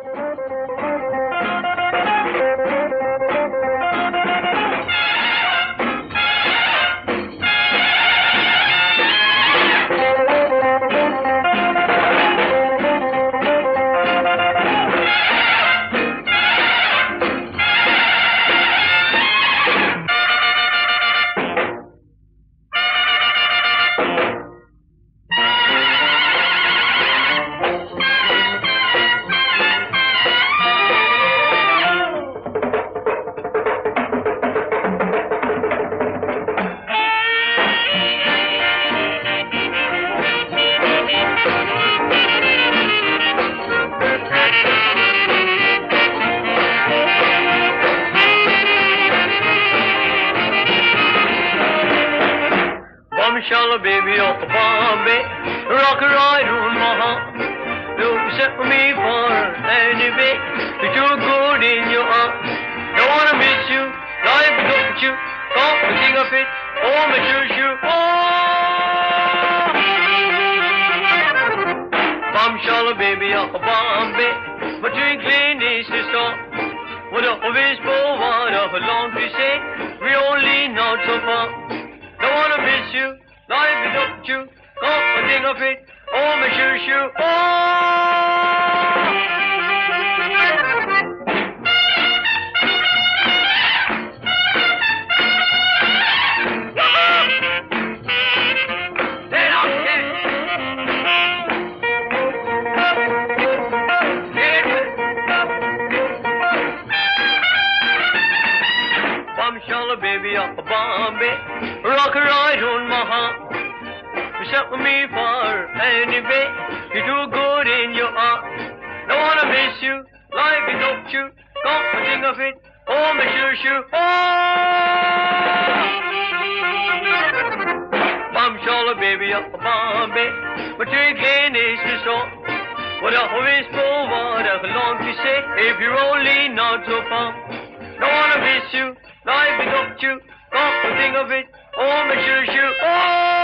Bombshell, baby, off of Bombay, rock a ride on my heart. You set me for any bit, but you're good in your heart. Don't wanna miss you, life is up with you, can't think of it, oh my shoo. Oh, bombshell, baby, off of Bombay, my twinkling is the star. What a whisper, what a long to say, we only not so far. Don't wanna miss you, life is up to you, can't think of it, oh my shoo. Bombshell, baby, off of Bombay, rock a ride on my heart. You set me for any bit, you're too good in your heart. Don't wanna miss you, life is up to you, can't think of it, oh my shoo. Oh, bombshell, baby, off of Bombay, my twinkling is the song. What a whisper, what a long to say, if you're only not so far. Don't wanna miss you, life is up to you, can't think of it, oh my shoo. Oh.